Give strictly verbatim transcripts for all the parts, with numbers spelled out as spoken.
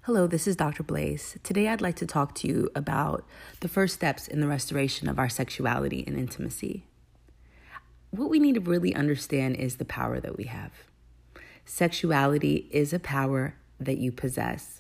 Hello, this is Doctor Blaze. Today I'd like to talk to you about the first steps in the restoration of our sexuality and intimacy. What we need to really understand is the power that we have. Sexuality is a power that you possess.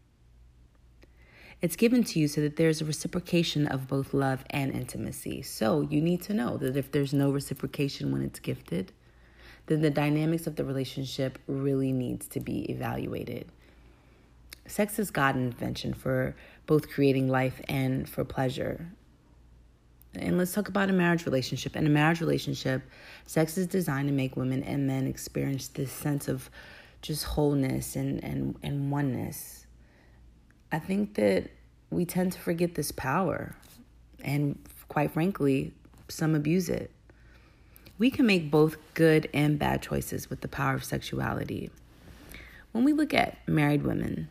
It's given to you so that there's a reciprocation of both love and intimacy. So you need to know that if there's no reciprocation when it's gifted, then the dynamics of the relationship really needs to be evaluated. Sex is God's invention for both creating life and for pleasure. And let's talk about a marriage relationship. In a marriage relationship, sex is designed to make women and men experience this sense of just wholeness and, and, and oneness. I think that we tend to forget this power. And quite frankly, some abuse it. We can make both good and bad choices with the power of sexuality. When we look at married women,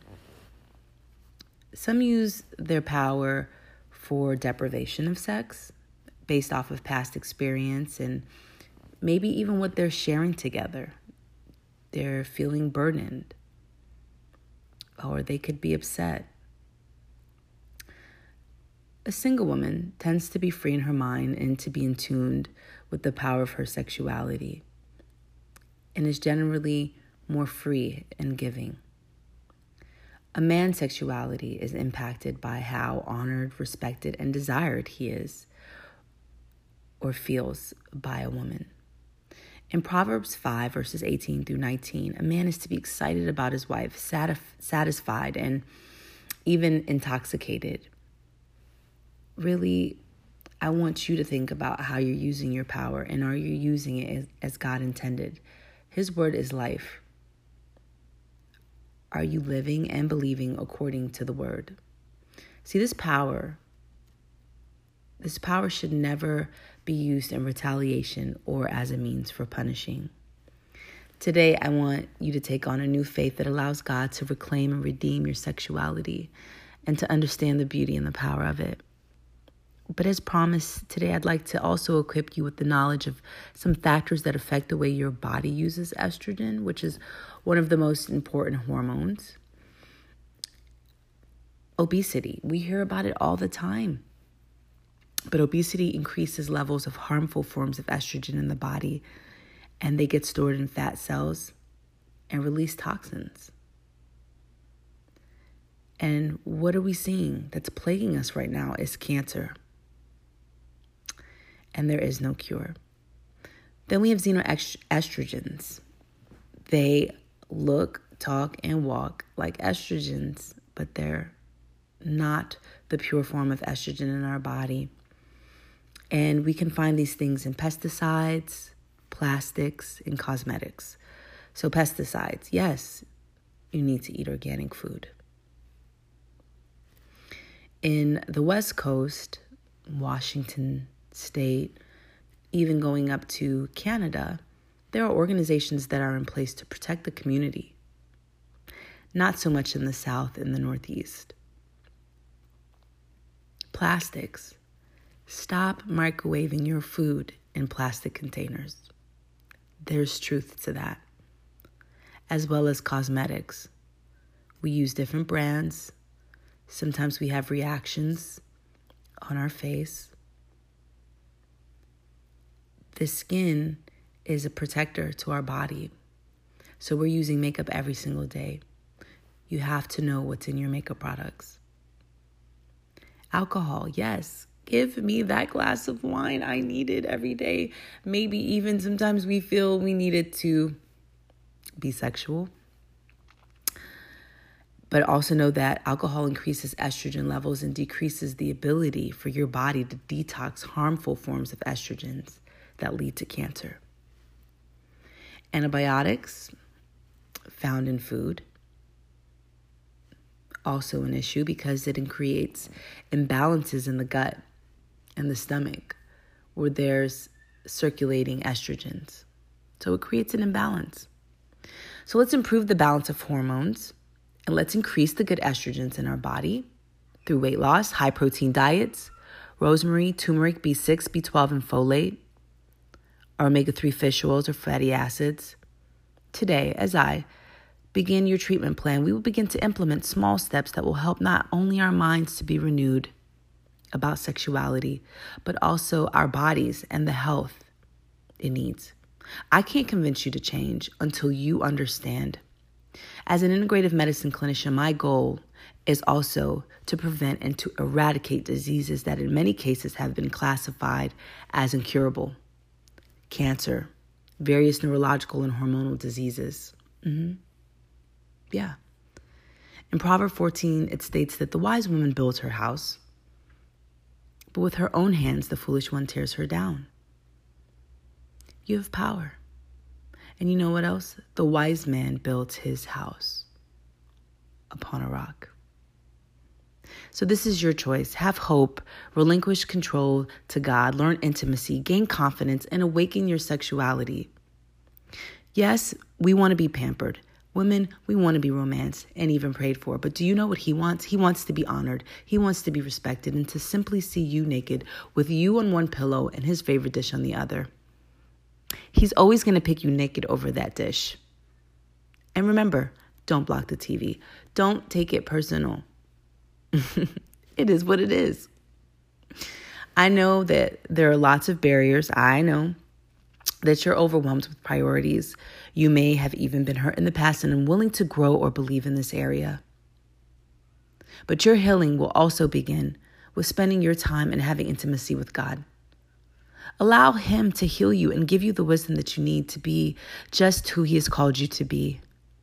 some use their power for deprivation of sex based off of past experience and maybe even what they're sharing together. They're feeling burdened, or they could be upset. A single woman tends to be free in her mind and to be in tune with the power of her sexuality, and is generally more free and giving. A man's sexuality is impacted by how honored, respected, and desired he is or feels by a woman. In Proverbs five, verses eighteen through nineteen, a man is to be excited about his wife, satisf- satisfied, and even intoxicated. Really, I want you to think about how you're using your power, and are you using it as, as God intended? His word is life. Are you living and believing according to the word? See, this power, this power should never be used in retaliation or as a means for punishing. Today, I want you to take on a new faith that allows God to reclaim and redeem your sexuality and to understand the beauty and the power of it. But as promised, today I'd like to also equip you with the knowledge of some factors that affect the way your body uses estrogen, which is one of the most important hormones. Obesity. We hear about it all the time. But obesity increases levels of harmful forms of estrogen in the body, and they get stored in fat cells and release toxins. And what are we seeing that's plaguing us right now is cancer. And there is no cure. Then we have xenoestrogens. They look, talk, and walk like estrogens, but they're not the pure form of estrogen in our body. And we can find these things in pesticides, plastics, and cosmetics. So pesticides, yes, you need to eat organic food. In the West Coast, Washington State, even going up to Canada, there are organizations that are in place to protect the community. Not so much in the South and the Northeast. Plastics. Stop microwaving your food in plastic containers. There's truth to that. As well as cosmetics. We use different brands. Sometimes we have reactions on our face. The skin is a protector to our body. So we're using makeup every single day. You have to know what's in your makeup products. Alcohol, yes. Give me that glass of wine I need it every day. Maybe even sometimes we feel we need it to be sexual. But also know that alcohol increases estrogen levels and decreases the ability for your body to detox harmful forms of estrogens that lead to cancer. Antibiotics found in food, also an issue because it creates imbalances in the gut and the stomach where there's circulating estrogens. So it creates an imbalance. So let's improve the balance of hormones and let's increase the good estrogens in our body through weight loss, high protein diets, rosemary, turmeric, B six, B twelve, and folate, our omega three fish oils or fatty acids. Today, as I begin your treatment plan, we will begin to implement small steps that will help not only our minds to be renewed about sexuality, but also our bodies and the health it needs. I can't convince you to change until you understand. As an integrative medicine clinician, my goal is also to prevent and to eradicate diseases that in many cases have been classified as incurable. Cancer, various neurological and hormonal diseases. Mm-hmm. Yeah. In Proverbs fourteen, it states that the wise woman builds her house, but with her own hands, the foolish one tears her down. You have power. And you know what else? The wise man built his house upon a rock. So this is your choice. Have hope, relinquish control to God, learn intimacy, gain confidence, and awaken your sexuality. Yes, we want to be pampered. Women, we want to be romanced and even prayed for. But do you know what he wants? He wants to be honored. He wants to be respected and to simply see you naked with you on one pillow and his favorite dish on the other. He's always going to pick you naked over that dish. And remember, don't block the T V. Don't take it personal. It is what it is. I know that there are lots of barriers. I know that you're overwhelmed with priorities. You may have even been hurt in the past and unwilling to grow or believe in this area. But your healing will also begin with spending your time and having intimacy with God. Allow him to heal you and give you the wisdom that you need to be just who he has called you to be.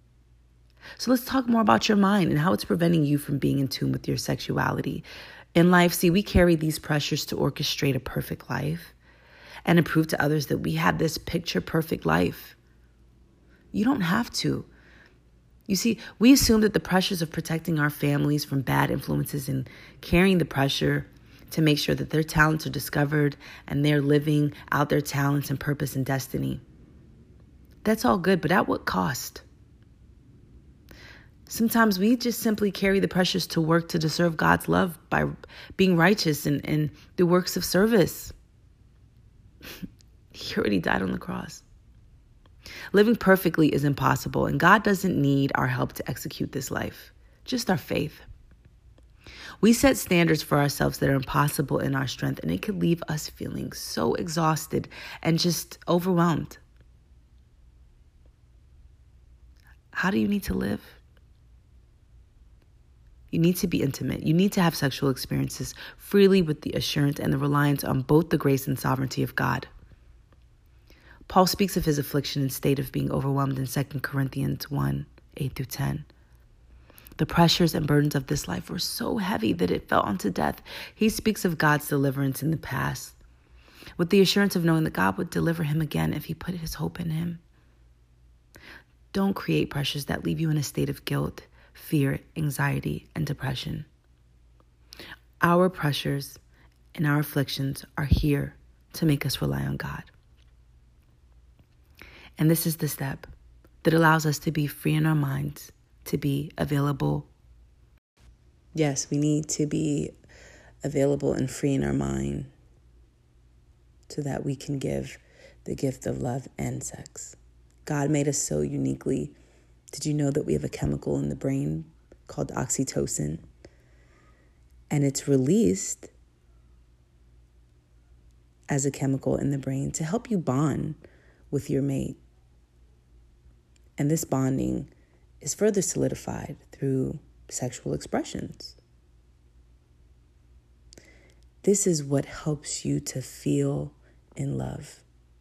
So let's talk more about your mind and how it's preventing you from being in tune with your sexuality. In life, see, we carry these pressures to orchestrate a perfect life and to prove to others that we have this picture perfect life. You don't have to. You see, we assume that the pressures of protecting our families from bad influences and carrying the pressure to make sure that their talents are discovered and they're living out their talents and purpose and destiny. That's all good, but at what cost? Sometimes we just simply carry the pressures to work to deserve God's love by being righteous and, and the works of service. He already died on the cross. Living perfectly is impossible, and God doesn't need our help to execute this life, just our faith. We set standards for ourselves that are impossible in our strength, and it could leave us feeling so exhausted and just overwhelmed. How do you need to live? You need to be intimate. You need to have sexual experiences freely with the assurance and the reliance on both the grace and sovereignty of God. Paul speaks of his affliction and state of being overwhelmed in Second Corinthians one, eight through ten. The pressures and burdens of this life were so heavy that it fell unto death. He speaks of God's deliverance in the past, with the assurance of knowing that God would deliver him again if he put his hope in him. Don't create pressures that leave you in a state of guilt, fear, anxiety, and depression. Our pressures and our afflictions are here to make us rely on God. And this is the step that allows us to be free in our minds, to be available. Yes, we need to be available and free in our mind so that we can give the gift of love and sex. God made us so uniquely. Did you know that we have a chemical in the brain called oxytocin? And it's released as a chemical in the brain to help you bond with your mate. And this bonding is further solidified through sexual expressions. This is what helps you to feel in love,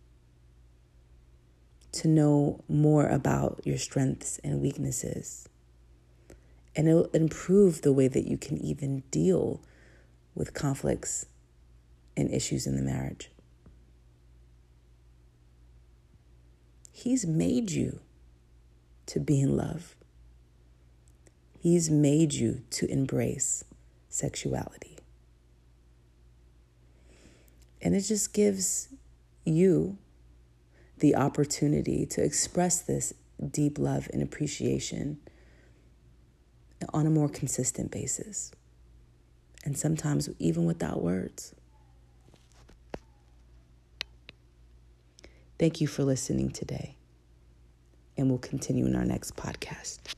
to know more about your strengths and weaknesses. And it'll improve the way that you can even deal with conflicts and issues in the marriage. He's made you to be in love. He's made you to embrace sexuality. And it just gives you the opportunity to express this deep love and appreciation on a more consistent basis. And sometimes even without words. Thank you for listening today. and we'll continue in our next podcast.